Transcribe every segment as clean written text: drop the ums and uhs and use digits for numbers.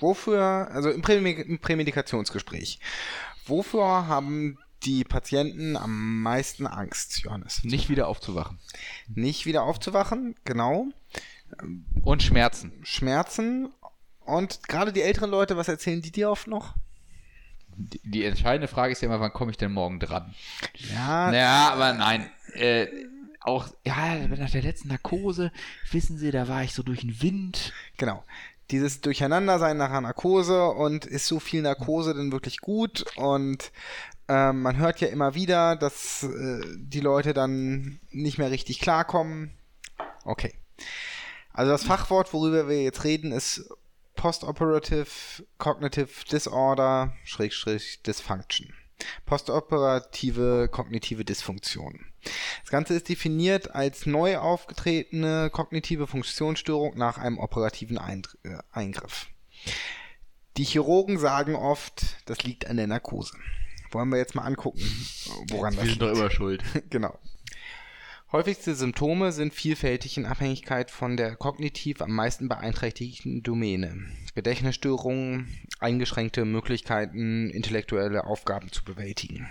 Wofür, also im Prämedikationsgespräch, wofür haben die Patienten am meisten Angst, Johannes? Nicht wieder aufzuwachen. Nicht wieder aufzuwachen, genau. Und Schmerzen. Schmerzen. Und gerade die älteren Leute, was erzählen die dir oft noch? Die entscheidende Frage ist ja immer, wann komme ich denn morgen dran? Ja. Naja, aber nein. Auch, ja, nach der letzten Narkose, wissen Sie, da war ich so durch den Wind. Genau. Dieses Durcheinandersein nach einer Narkose und ist so viel Narkose denn wirklich gut? Und man hört ja immer wieder, dass die Leute dann nicht mehr richtig klarkommen. Okay. Also das Fachwort, worüber wir jetzt reden, ist Postoperative Cognitive Disorder / Dysfunction. Postoperative kognitive Dysfunktion. Das Ganze ist definiert als neu aufgetretene kognitive Funktionsstörung nach einem operativen Eingriff. Die Chirurgen sagen oft, das liegt an der Narkose. Wollen wir jetzt mal angucken, woran das liegt. Wir sind doch immer schuld. Genau. Häufigste Symptome sind vielfältig in Abhängigkeit von der kognitiv am meisten beeinträchtigten Domäne. Gedächtnisstörungen, eingeschränkte Möglichkeiten, intellektuelle Aufgaben zu bewältigen.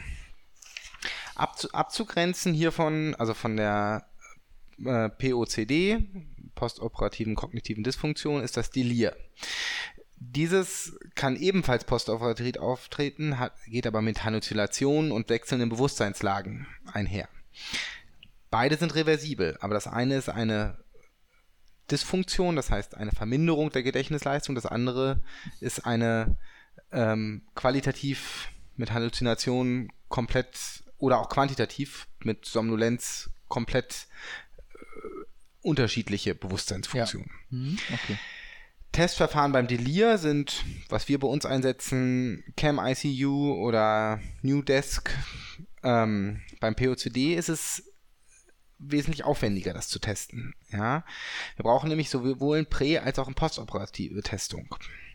Abzugrenzen hiervon, also von der POCD, postoperativen kognitiven Dysfunktion, ist das Delir. Dieses kann ebenfalls postoperativ auftreten, geht aber mit Halluzinationen und wechselnden Bewusstseinslagen einher. Beide sind reversibel, aber das eine ist eine Dysfunktion, das heißt eine Verminderung der Gedächtnisleistung, das andere ist eine qualitativ mit Halluzinationen komplett oder auch quantitativ mit Somnolenz komplett unterschiedliche Bewusstseinsfunktionen. Ja. Okay. Testverfahren beim Delir sind, was wir bei uns einsetzen, CAM-ICU oder New-Desk. Beim POCD ist es wesentlich aufwendiger, das zu testen. Ja? Wir brauchen nämlich sowohl eine prä- als auch eine postoperative Testung.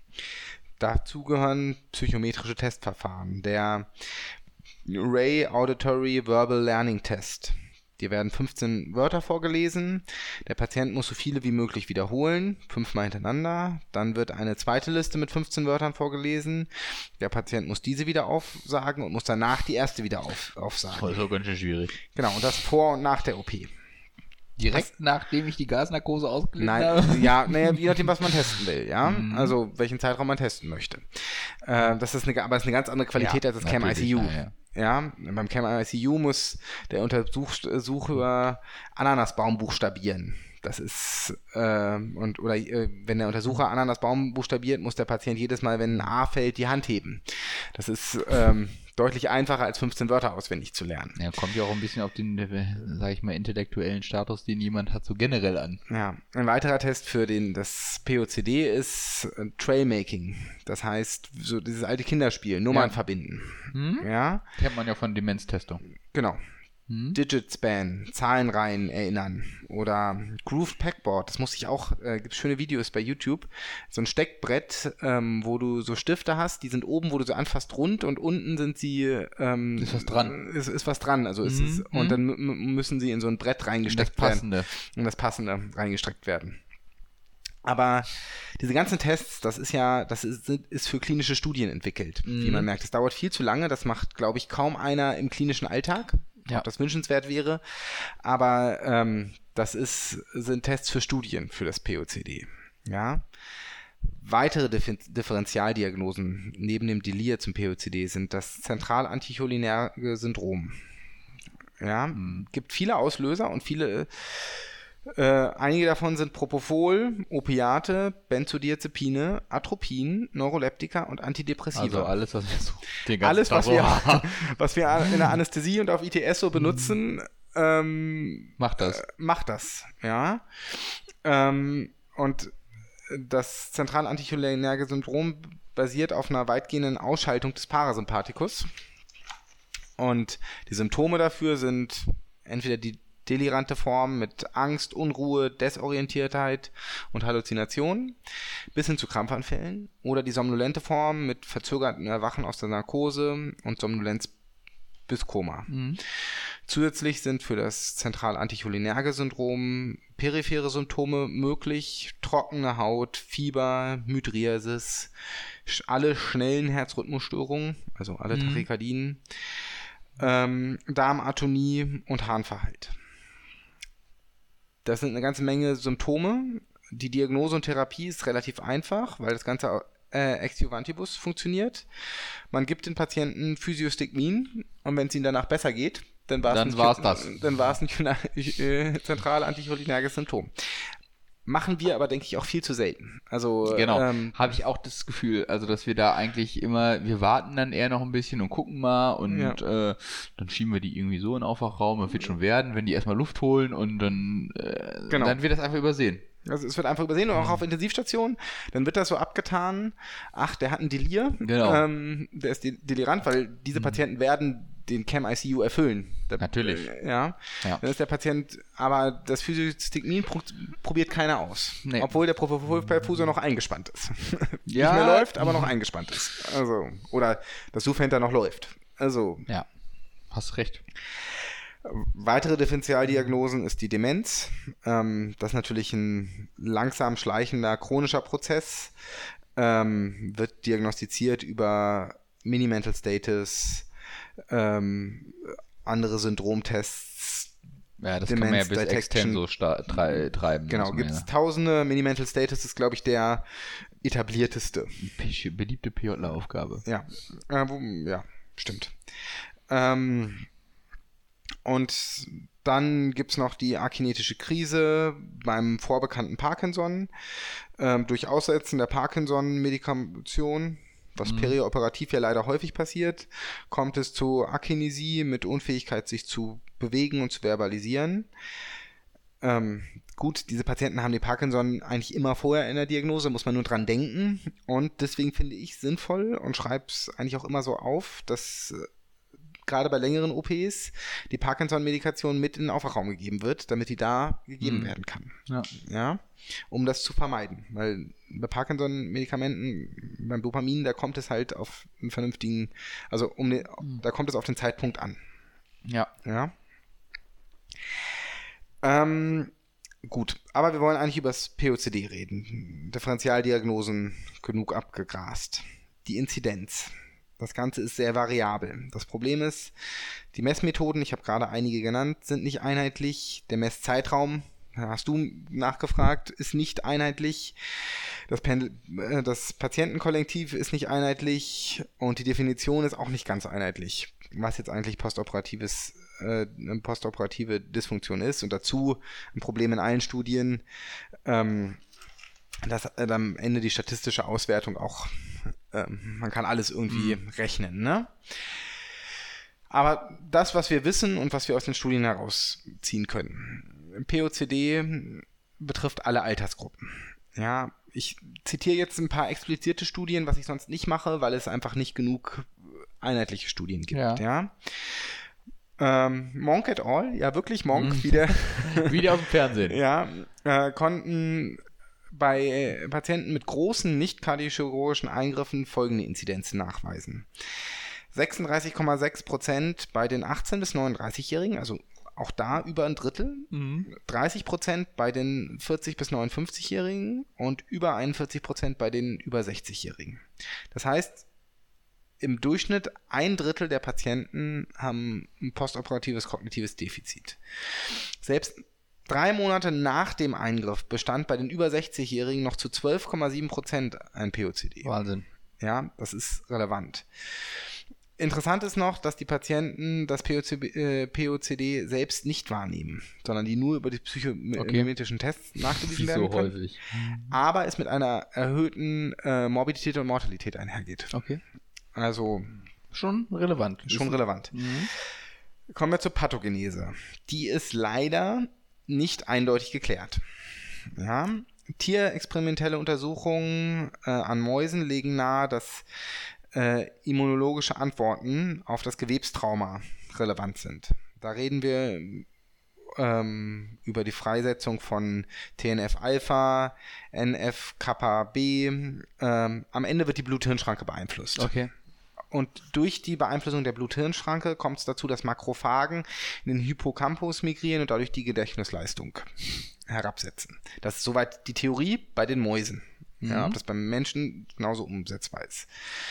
Dazu gehören psychometrische Testverfahren. Der Ray Auditory Verbal Learning Test. Dir werden 15 Wörter vorgelesen. Der Patient muss so viele wie möglich wiederholen, 5-mal hintereinander. Dann wird eine zweite Liste mit 15 Wörtern vorgelesen. Der Patient muss diese wieder aufsagen und muss danach die erste wieder aufsagen. Das ist auch ganz schön schwierig. Genau, und das vor und nach der OP. Direkt nachdem ich die Gasnarkose ausgelegt Nein, habe? ja, naja, je nachdem, was man testen will, ja. Also, welchen Zeitraum man testen möchte. Das ist aber es ist eine ganz andere Qualität als das CAM-ICU. Ja, beim CAM-ICU muss der Untersucher Ananasbaum buchstabieren. Das ist, wenn der Untersucher Ananasbaum buchstabiert, muss der Patient jedes Mal, wenn ein A fällt, die Hand heben. Das ist deutlich einfacher, als 15 Wörter auswendig zu lernen. Ja, kommt ja auch ein bisschen auf den, sag ich mal, intellektuellen Status, den jemand hat, so generell an. Ja, ein weiterer Test für das POCD ist Trailmaking. Das heißt, so dieses alte Kinderspiel, Nummern verbinden. Ja? Kennt man ja von Demenztestung. Genau. Digit Span, Zahlenreihen erinnern oder Grooved Pegboard, das muss ich auch, gibt schöne Videos bei YouTube, so ein Steckbrett, wo du so Stifte hast, die sind oben, wo du so anfasst, rund und unten sind sie ist was dran. Ist was dran, also ist es, und dann müssen sie in so ein Brett reingesteckt werden. Und das Passende reingesteckt werden. Aber diese ganzen Tests, das ist für klinische Studien entwickelt, wie man merkt. Das dauert viel zu lange, das macht, glaube ich, kaum einer im klinischen Alltag. Ob das wünschenswert wäre, aber sind Tests für Studien für das POCD. Ja? Weitere Differentialdiagnosen neben dem Delir zum POCD sind das zentralanticholinerge Syndrom. Ja? Gibt viele Auslöser und einige davon sind Propofol, Opiate, Benzodiazepine, Atropin, Neuroleptika und Antidepressiva. Also alles, was wir so den ganzen alles, Tag was wir in der Anästhesie und auf ITS so benutzen, macht das. Ja. Und das zentralanticholinerge Syndrom basiert auf einer weitgehenden Ausschaltung des Parasympathikus. Und die Symptome dafür sind entweder die delirante Form mit Angst, Unruhe, Desorientiertheit und Halluzinationen bis hin zu Krampfanfällen oder die somnolente Form mit verzögertem Erwachen aus der Narkose und Somnolenz bis Koma. Mhm. Zusätzlich sind für das Zentral-Anticholinerge-Syndrom periphere Symptome möglich. Trockene Haut, Fieber, Mydriasis, alle schnellen Herzrhythmusstörungen, also alle Tachykardien, Darmatonie und Harnverhalt. Das sind eine ganze Menge Symptome. Die Diagnose und Therapie ist relativ einfach, weil das Ganze ex juvantibus funktioniert. Man gibt den Patienten Physiostigmin und wenn es ihnen danach besser geht, dann war es ein zentral-anticholinerges Symptom. Machen wir aber, denke ich, auch viel zu selten. Also, genau, habe ich auch das Gefühl, also dass wir da eigentlich immer, wir warten dann eher noch ein bisschen und gucken mal und dann schieben wir die irgendwie so in den Aufwachraum, das wird schon werden, wenn die erstmal Luft holen und dann wird das einfach übersehen. Also es wird einfach übersehen und auch auf Intensivstationen, dann wird das so abgetan, ach, der hat ein Delir, genau. Der ist delirant, weil diese Patienten werden den CAM-ICU erfüllen. Natürlich. Ja. Dann ist der Patient, aber das Physiostigmin probiert keiner aus. Nee. Obwohl der Propofol-Perfusor noch eingespannt ist. Nicht mehr läuft, aber noch eingespannt ist. Also, oder das Sufenter noch läuft. Also. Ja, hast recht. Weitere Differentialdiagnosen ist die Demenz. Das ist natürlich ein langsam schleichender chronischer Prozess. Wird diagnostiziert über Mini-Mental Status, andere Syndromtests. Ja, das Demenz kann man ja bis extern so treiben. Genau, gibt es tausende. Mini-Mental Status ist, glaube ich, der etablierteste. Beliebte PJler-Aufgabe. Ja, ja, stimmt. Und dann gibt es noch die akinetische Krise beim vorbekannten Parkinson. Durch Aussetzen der Parkinson-Medikation, was perioperativ ja leider häufig passiert, kommt es zu Akinesie mit Unfähigkeit, sich zu bewegen und zu verbalisieren. Gut, diese Patienten haben die Parkinson eigentlich immer vorher in der Diagnose, muss man nur dran denken. Und deswegen finde ich es sinnvoll und schreibe es eigentlich auch immer so auf, dass gerade bei längeren OPs die Parkinson-Medikation mit in den Aufwachraum gegeben wird, damit die da gegeben werden kann. Ja, um das zu vermeiden. Weil bei Parkinson-Medikamenten, beim Dopamin, da kommt es halt auf einen vernünftigen, also da kommt es auf den Zeitpunkt an. Ja. Gut, aber wir wollen eigentlich über das POCD reden. Differentialdiagnosen genug abgegrast. Die Inzidenz. Das Ganze ist sehr variabel. Das Problem ist, die Messmethoden, ich habe gerade einige genannt, sind nicht einheitlich. Der Messzeitraum, hast du nachgefragt, ist nicht einheitlich. Das Patientenkollektiv ist nicht einheitlich und die Definition ist auch nicht ganz einheitlich, was jetzt eigentlich postoperative Dysfunktion ist. Und dazu ein Problem in allen Studien, dass am Ende die statistische Auswertung auch man kann alles irgendwie rechnen, ne? Aber das, was wir wissen und was wir aus den Studien herausziehen können, POCD betrifft alle Altersgruppen. Ja, ich zitiere jetzt ein paar explizierte Studien, was ich sonst nicht mache, weil es einfach nicht genug einheitliche Studien gibt. Ja. Monk et al., ja wirklich Monk, wieder aus dem Fernsehen. Ja, konnten bei Patienten mit großen nicht-kardiochirurgischen Eingriffen folgende Inzidenzen nachweisen. 36,6% bei den 18- bis 39-Jährigen, also auch da über ein Drittel. 30% bei den 40- bis 59-Jährigen und über 41% bei den über 60-Jährigen. Das heißt, im Durchschnitt ein Drittel der Patienten haben ein postoperatives kognitives Defizit. Selbst 3 Monate nach dem Eingriff bestand bei den über 60-Jährigen noch zu 12,7% ein POCD. Wahnsinn. Ja, das ist relevant. Interessant ist noch, dass die Patienten das POCD selbst nicht wahrnehmen, sondern die nur über die psychometrischen Tests nachgewiesen werden können. Häufig. Aber es mit einer erhöhten Morbidität und Mortalität einhergeht. Okay. Also schon relevant. Kommen wir zur Pathogenese. Die ist leider nicht eindeutig geklärt. Ja, tierexperimentelle Untersuchungen an Mäusen legen nahe, dass immunologische Antworten auf das Gewebstrauma relevant sind. Da reden wir über die Freisetzung von TNF-Alpha, NF-Kappa-B. Am Ende wird die Blut-Hirn-Schranke beeinflusst. Okay. Und durch die Beeinflussung der Blut-Hirn-Schranke kommt es dazu, dass Makrophagen in den Hippocampus migrieren und dadurch die Gedächtnisleistung herabsetzen. Das ist soweit die Theorie bei den Mäusen. Ja, ob das beim Menschen genauso umsetzbar ist.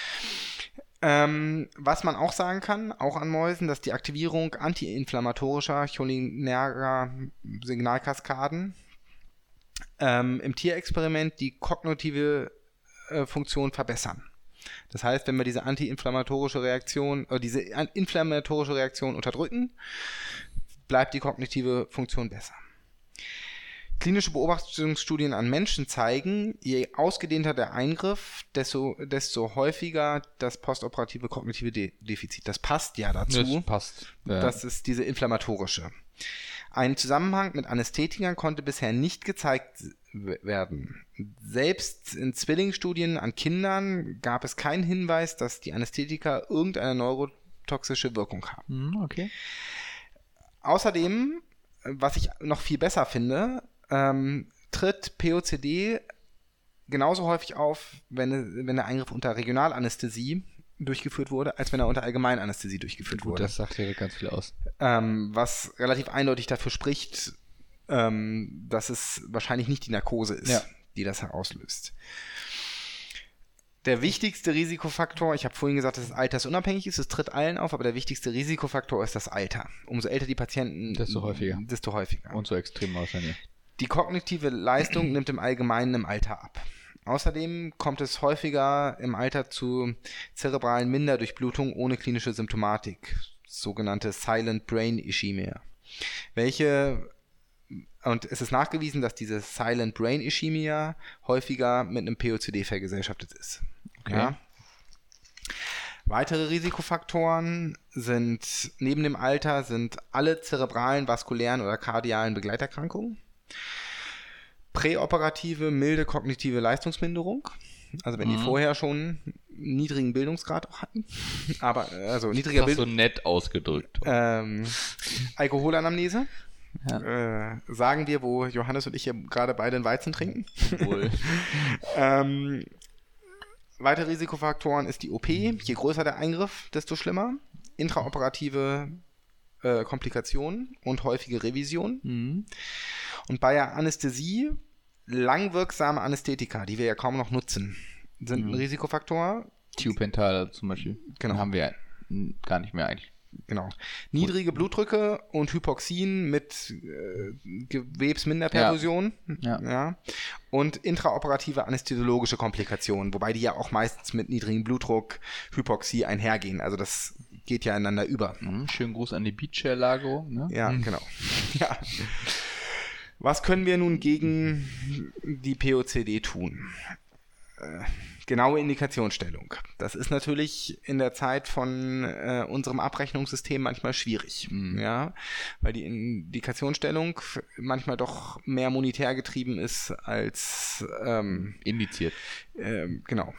Was man auch sagen kann, auch an Mäusen, dass die Aktivierung antiinflammatorischer cholinerger Signalkaskaden im Tierexperiment die kognitive Funktion verbessern. Das heißt, wenn wir diese antiinflammatorische Reaktion, diese inflammatorische Reaktion unterdrücken, bleibt die kognitive Funktion besser. Klinische Beobachtungsstudien an Menschen zeigen, je ausgedehnter der Eingriff, desto häufiger das postoperative kognitive Defizit. Das passt ja dazu. Das passt. Ja. Das ist diese inflammatorische. Ein Zusammenhang mit Anästhetikern konnte bisher nicht gezeigt werden. Selbst in Zwillingsstudien an Kindern gab es keinen Hinweis, dass die Anästhetika irgendeine neurotoxische Wirkung haben. Okay. Außerdem, was ich noch viel besser finde, tritt POCD genauso häufig auf, wenn der Eingriff unter Regionalanästhesie durchgeführt wurde, als wenn er unter Allgemeinanästhesie durchgeführt wurde. Das sagt ja ganz viel aus. Was relativ eindeutig dafür spricht, dass es wahrscheinlich nicht die Narkose ist, die das herauslöst. Der wichtigste Risikofaktor, ich habe vorhin gesagt, dass es altersunabhängig ist, es tritt allen auf, aber der wichtigste Risikofaktor ist das Alter. Umso älter die Patienten, desto häufiger. Und so extrem wahrscheinlich. Die kognitive Leistung nimmt im Allgemeinen im Alter ab. Außerdem kommt es häufiger im Alter zu zerebralen Minderdurchblutung ohne klinische Symptomatik, sogenannte Silent Brain Ischämie. Und es ist nachgewiesen, dass diese Silent Brain Ischämie häufiger mit einem POCD vergesellschaftet ist. Okay. Ja? Weitere Risikofaktoren sind neben dem Alter alle zerebralen, vaskulären oder kardialen Begleiterkrankungen. Präoperative, milde kognitive Leistungsminderung, also wenn die vorher schon niedrigen Bildungsgrad auch hatten, aber also niedriger Bildungsgrad. So nett ausgedrückt. Alkoholanamnese, sagen wir, wo Johannes und ich hier gerade beide einen Weizen trinken. Wohl. Weitere Risikofaktoren ist die OP, je größer der Eingriff, desto schlimmer. Intraoperative Komplikationen und häufige Revision. Und bei der Anästhesie langwirksame Anästhetika, die wir ja kaum noch nutzen, sind ein Risikofaktor. Thiopental zum Beispiel. Genau. Haben wir gar nicht mehr eigentlich. Genau. Niedrige Blutdrücke und Hypoxien mit Gewebsminderperfusion. Ja. Und intraoperative anästhesiologische Komplikationen, wobei die ja auch meistens mit niedrigem Blutdruck, Hypoxie einhergehen. Also das geht ja einander über. Schönen Gruß an die Beachchair-Lagerung. Ne? Ja, genau. Ja. Was können wir nun gegen die POCD tun? Genaue Indikationsstellung. Das ist natürlich in der Zeit von unserem Abrechnungssystem manchmal schwierig, ja, weil die Indikationsstellung manchmal doch mehr monetär getrieben ist als indiziert. Genau.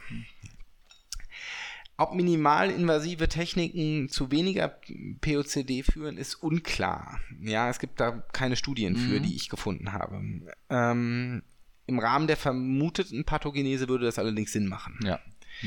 Ob minimalinvasive Techniken zu weniger POCD führen, ist unklar. Ja, es gibt da keine Studien für, die ich gefunden habe. Im Rahmen der vermuteten Pathogenese würde das allerdings Sinn machen. Ja.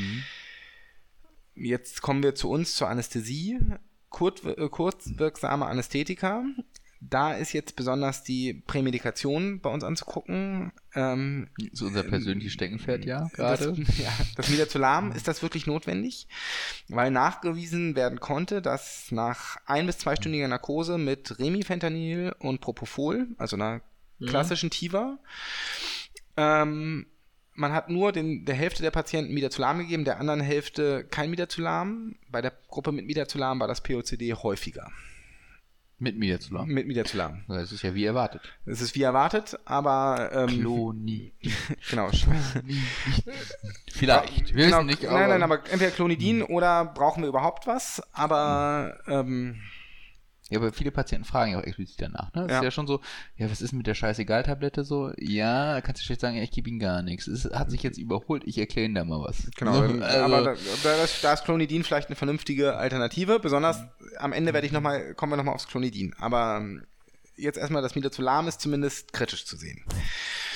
Jetzt kommen wir zur Anästhesie. Kurzwirksame Anästhetika. Da ist jetzt besonders die Prämedikation bei uns anzugucken. So unser persönliches Steckenpferd, gerade. Das Midazolam, ist das wirklich notwendig? Weil nachgewiesen werden konnte, dass nach 1- bis 2-stündiger Narkose mit Remifentanil und Propofol, also einer klassischen Tiva, man hat nur der Hälfte der Patienten Midazolam gegeben, der anderen Hälfte kein Midazolam. Bei der Gruppe mit Midazolam war das POCD häufiger. Mit Midazolam? Mit Midazolam. Das ist ja wie erwartet. Es ist wie erwartet, aber... Clonidin. Genau. Vielleicht. Wir wissen nicht, aber... Nein, aber entweder Clonidin oder brauchen wir überhaupt was, aber... Ja, aber viele Patienten fragen ja auch explizit danach, ne? Das ist ja schon so, ja, was ist mit der Scheißegal-Tablette so? Ja, kannst du schlecht sagen, ja, ich gebe ihnen gar nichts. Es hat sich jetzt überholt, ich erkläre ihnen da mal was. Genau, aber da ist Clonidin vielleicht eine vernünftige Alternative, besonders am Ende kommen wir nochmal aufs Clonidin, aber jetzt erstmal das Midazolam ist zumindest kritisch zu sehen.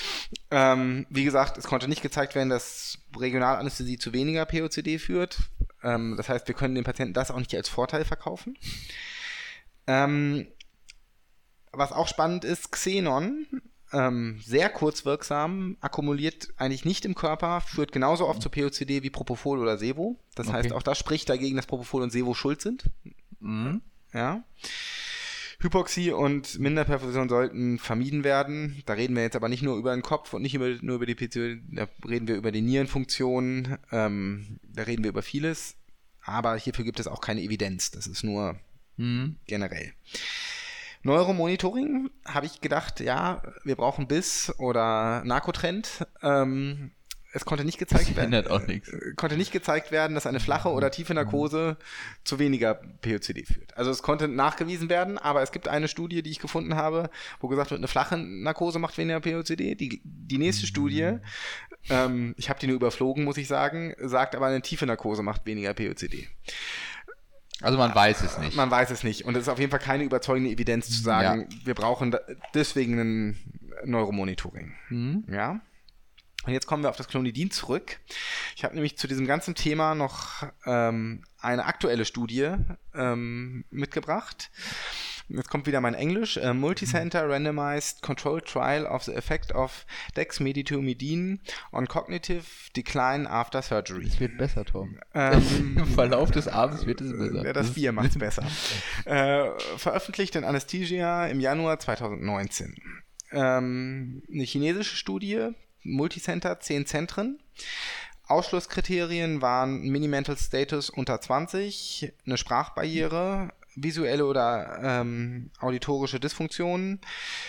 Wie gesagt, es konnte nicht gezeigt werden, dass Regionalanästhesie zu weniger POCD führt. Das heißt, wir können den Patienten das auch nicht als Vorteil verkaufen. Was auch spannend ist, Xenon, sehr kurzwirksam, akkumuliert eigentlich nicht im Körper, führt genauso oft zu POCD wie Propofol oder Sevo. Das heißt, auch das spricht dagegen, dass Propofol und Sevo schuld sind. Ja. Hypoxie und Minderperfusion sollten vermieden werden. Da reden wir jetzt aber nicht nur über den Kopf und nicht nur über die PCOD, da reden wir über die Nierenfunktion, da reden wir über vieles, aber hierfür gibt es auch keine Evidenz, das ist nur generell. Neuromonitoring, habe ich gedacht, ja, wir brauchen BIS oder Narcotrend. Es konnte nicht gezeigt werden, dass eine flache oder tiefe Narkose zu weniger POCD führt. Also es konnte nachgewiesen werden, aber es gibt eine Studie, die ich gefunden habe, wo gesagt wird, eine flache Narkose macht weniger POCD. Die nächste Studie, ich habe die nur überflogen, muss ich sagen, sagt aber, eine tiefe Narkose macht weniger POCD. Also man weiß es nicht. Man weiß es nicht. Und es ist auf jeden Fall keine überzeugende Evidenz zu sagen, wir brauchen deswegen ein Neuromonitoring. Ja. Und jetzt kommen wir auf das Clonidin zurück. Ich habe nämlich zu diesem ganzen Thema noch eine aktuelle Studie mitgebracht. Jetzt kommt wieder mein Englisch. Multicenter Randomized Controlled Trial of the Effect of Dexmedetomidine on Cognitive Decline After Surgery. Es wird besser, Tom. Im Verlauf des Abends wird es besser. Ja, das Bier macht es besser. Veröffentlicht in Anesthesia im Januar 2019. Eine chinesische Studie, Multicenter, 10 Zentren. Ausschlusskriterien waren Minimental Status unter 20, eine Sprachbarriere, visuelle oder auditorische Dysfunktionen,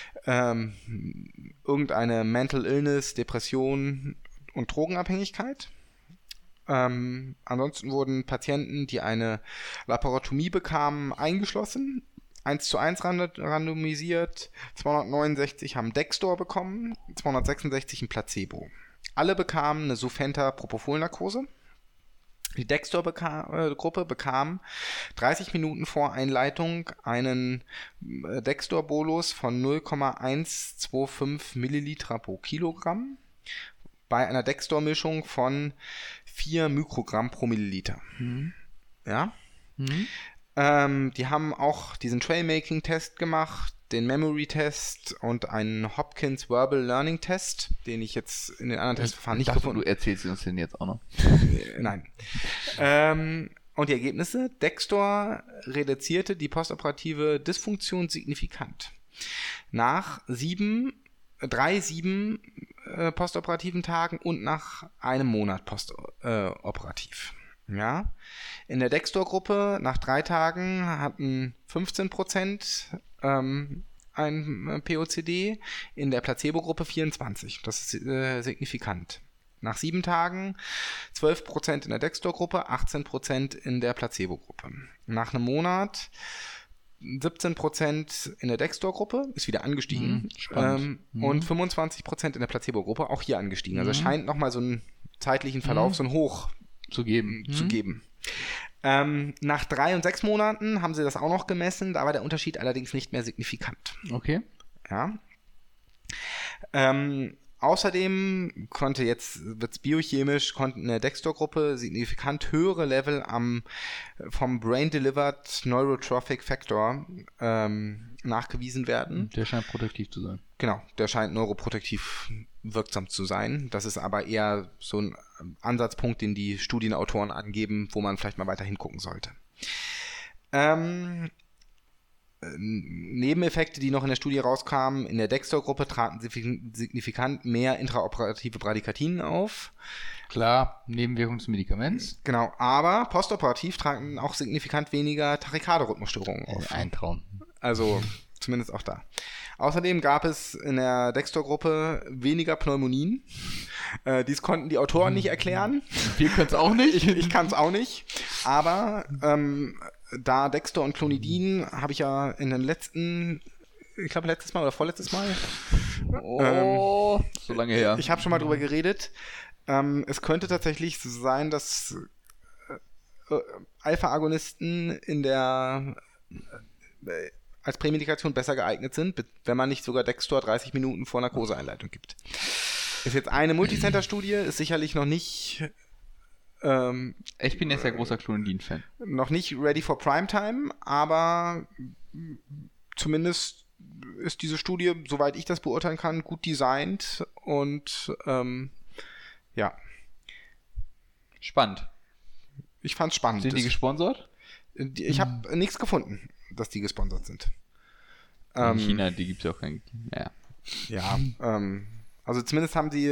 irgendeine Mental Illness, Depression und Drogenabhängigkeit. Ansonsten wurden Patienten, die eine Laparotomie bekamen, eingeschlossen. 1:1 randomisiert, 269 haben Dexdor bekommen, 266 ein Placebo. Alle bekamen eine Sufenta-Propofol-Narkose. Die Dexdor-Gruppe bekam 30 Minuten vor Einleitung einen Dexdor-Bolus von 0,125 Milliliter pro Kilogramm bei einer Dexdor-Mischung von 4 Mikrogramm pro Milliliter. Ja? Die haben auch diesen Trailmaking-Test gemacht, den Memory-Test und einen Hopkins Verbal Learning-Test, den ich jetzt in den anderen Testverfahren nicht gefunden habe. Du erzählst uns den jetzt auch noch. Nein. Und die Ergebnisse? Dexdor reduzierte die postoperative Dysfunktion signifikant. Nach 7 postoperativen Tagen und nach einem Monat postoperativ. Ja. In der Dexdor-Gruppe nach 3 Tagen hatten 15% ein POCD, in der Placebo-Gruppe 24%. Das ist signifikant. Nach 7 Tagen 12% in der Dexdor-Gruppe, 18% in der Placebo-Gruppe. Nach einem Monat 17% in der Dexdor-Gruppe, ist wieder angestiegen. Und 25% in der Placebo-Gruppe, auch hier angestiegen. Also es scheint nochmal so einen zeitlichen Verlauf, so ein Hoch zu geben. Nach 3 und 6 Monaten haben sie das auch noch gemessen, da war der Unterschied allerdings nicht mehr signifikant. Okay. Ja. Außerdem wird's biochemisch, konnten in der Dexdor-Gruppe signifikant höhere Level vom Brain-Delivered Neurotrophic Factor nachgewiesen werden. Der scheint protektiv zu sein. Genau, der scheint neuroprotektiv wirksam zu sein. Das ist aber eher so ein Ansatzpunkt, den die Studienautoren angeben, wo man vielleicht mal weiter hingucken sollte. Nebeneffekte, die noch in der Studie rauskamen, in der Dexdor-Gruppe traten signifikant mehr intraoperative Bradykardien auf. Klar, Nebenwirkung des Medikaments. Genau, aber postoperativ traten auch signifikant weniger Tachykardie-Rhythmusstörungen auf. Ein Traum. Also zumindest auch da. Außerdem gab es in der Dexdor-Gruppe weniger Pneumonien. Dies konnten die Autoren nicht erklären. Wir können es auch nicht. Ich kann es auch nicht. Aber da Dexdor und Clonidin habe ich ja in den letzten, ich glaube letztes Mal oder vorletztes Mal. So lange her. Ich habe schon mal drüber geredet. Es könnte tatsächlich so sein, dass Alpha-Agonisten in der als Prämedikation besser geeignet sind, wenn man nicht sogar Dexdor 30 Minuten vor Narkoseeinleitung gibt. Ist jetzt eine Multicenter-Studie, ist sicherlich noch nicht Ich bin jetzt ja großer Clonidin-Fan. Noch nicht ready for Primetime, aber zumindest ist diese Studie, soweit ich das beurteilen kann, gut designt und ja. Spannend. Ich fand's spannend. Sind die gesponsert? Ich habe nichts gefunden, dass die gesponsert sind. In China, die gibt es ja auch kein... Naja. Ja, also zumindest haben sie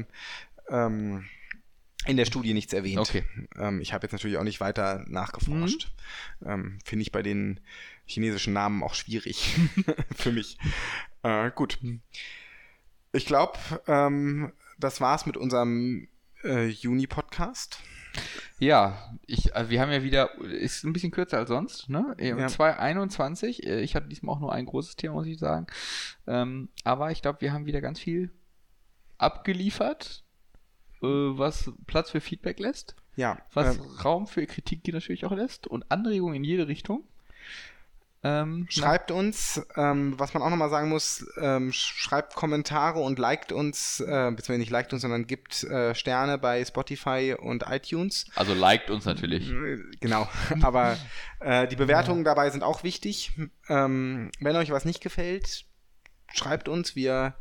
in der Studie nichts erwähnt. Okay. Ich habe jetzt natürlich auch nicht weiter nachgeforscht. Finde ich bei den chinesischen Namen auch schwierig für mich. Gut. Ich glaube, das war's mit unserem Juni-Podcast. Ja, wir haben ja wieder, ist ein bisschen kürzer als sonst, ne? 2021, ich hatte diesmal auch nur ein großes Thema, muss ich sagen. Aber ich glaube, wir haben wieder ganz viel abgeliefert, was Platz für Feedback lässt. Ja. Was Raum für Kritik natürlich auch lässt und Anregungen in jede Richtung. Schreibt uns, was man auch nochmal sagen muss, schreibt Kommentare und liked uns, beziehungsweise nicht liked uns, sondern gibt Sterne bei Spotify und iTunes. Also liked uns natürlich. Genau, aber die Bewertungen dabei sind auch wichtig. Wenn euch was nicht gefällt, schreibt uns, wir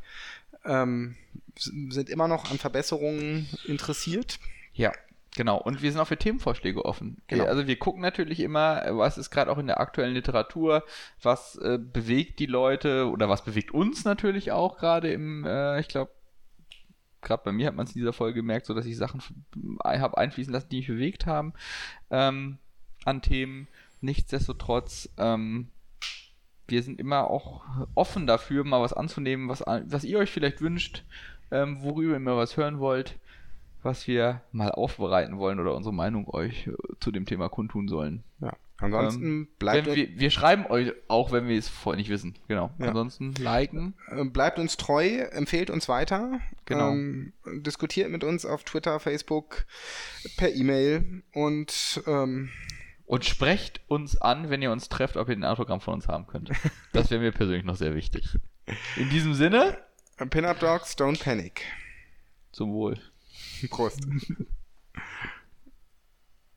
sind immer noch an Verbesserungen interessiert. Ja. Genau, und wir sind auch für Themenvorschläge offen. Genau. Also wir gucken natürlich immer, was ist gerade auch in der aktuellen Literatur, was bewegt die Leute oder was bewegt uns natürlich auch gerade ich glaube, gerade bei mir hat man es in dieser Folge gemerkt, so dass ich Sachen habe einfließen lassen, die mich bewegt haben an Themen. Nichtsdestotrotz, wir sind immer auch offen dafür, mal was anzunehmen, was ihr euch vielleicht wünscht, worüber ihr mal was hören wollt, was wir mal aufbereiten wollen oder unsere Meinung euch zu dem Thema kundtun sollen. Ja, ansonsten bleibt wir schreiben euch auch, wenn wir es vorher nicht wissen. Genau. Ja. Ansonsten liken. Bleibt uns treu, empfehlt uns weiter. Genau. Diskutiert mit uns auf Twitter, Facebook, per E-Mail und sprecht uns an, wenn ihr uns trefft, ob ihr ein Autogramm von uns haben könnt. Das wäre mir persönlich noch sehr wichtig. In diesem Sinne. Pin-Up Dogs, don't panic. Zum Wohl. Prost.